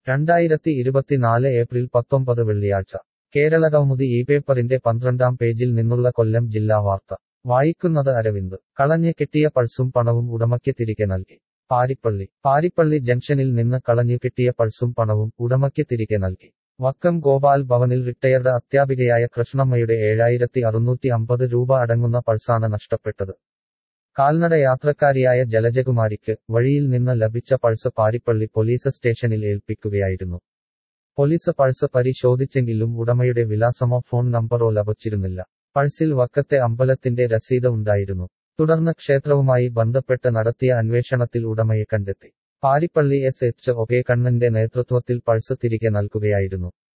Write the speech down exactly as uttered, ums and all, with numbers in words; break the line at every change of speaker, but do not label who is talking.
രണ്ടായിരത്തി ഇരുപത്തിനാല് ഏപ്രിൽ പത്തൊമ്പത് വെള്ളിയാഴ്ച കേരളകൗമുദി ഈ പേപ്പറിന്റെ പന്ത്രണ്ടാം പേജിൽ നിന്നുള്ള കൊല്ലം ജില്ലാ വാർത്ത വായിക്കുന്നത് അരവിന്ദ് കളഞ്ഞ് കിട്ടിയ പൾസും പണവും ഉടമയ്ക്ക് തിരികെ നൽകി പാരിപ്പള്ളി പാരിപ്പള്ളി ജംഗ്ഷനിൽ നിന്ന് കളഞ്ഞു കിട്ടിയ പൾസും പണവും ഉടമയ്ക്ക് തിരികെ നൽകി വക്കം ഗോപാൽ ഭവനിൽ റിട്ടയർഡ് അധ്യാപികയായ കൃഷ്ണമ്മയുടെ ഏഴായിരത്തി അറുന്നൂറ്റി അമ്പത് രൂപ അടങ്ങുന്ന പൾസാണ് നഷ്ടപ്പെട്ടത് കാൽനട യാത്രക്കാരിയായ ജലജകുമാരിക്ക് വഴിയിൽ നിന്ന് ലഭിച്ച പൾസ് പാരിപ്പള്ളി പോലീസ് സ്റ്റേഷനിൽ ഏൽപ്പിക്കുകയായിരുന്നു പോലീസ് പൾസ് പരിശോധിച്ചെങ്കിലും ഉടമയുടെ വിലാസമോ ഫോൺ നമ്പറോ ലഭിച്ചിരുന്നില്ല പൾസിൽ വക്കത്തെ അമ്പലത്തിന്റെ രസീത് ഉണ്ടായിരുന്നു തുടർന്ന് ക്ഷേത്രവുമായി ബന്ധപ്പെട്ട് നടത്തിയ അന്വേഷണത്തിൽ ഉടമയെ കണ്ടെത്തി Parippally S H O K കണ്ണന്റെ നേതൃത്വത്തിൽ പൾസ് തിരികെ നൽകുകയായിരുന്നു